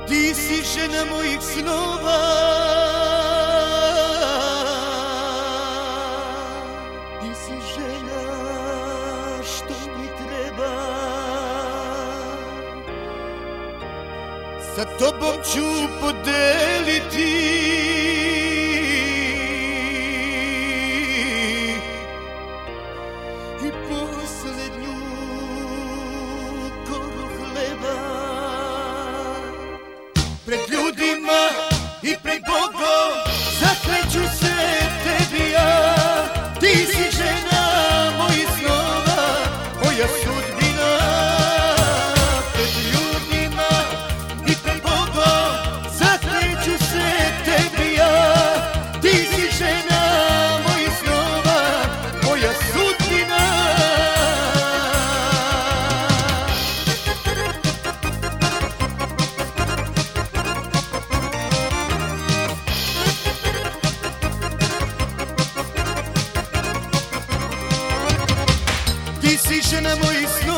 Ti si žena mojih snova, ti si žena što mi treba. Sa tobom ću podeliti i posljednju koru hleba. Pred ljudima i pred Bogom zakleću se tebi ja. Ti si žena mojih snova, moja sudbina. Pred ljudima i pred Bogom zakleću se tebi ja. Ti si žena mojih snova, moja sudbina. Ti si žena mojih snova,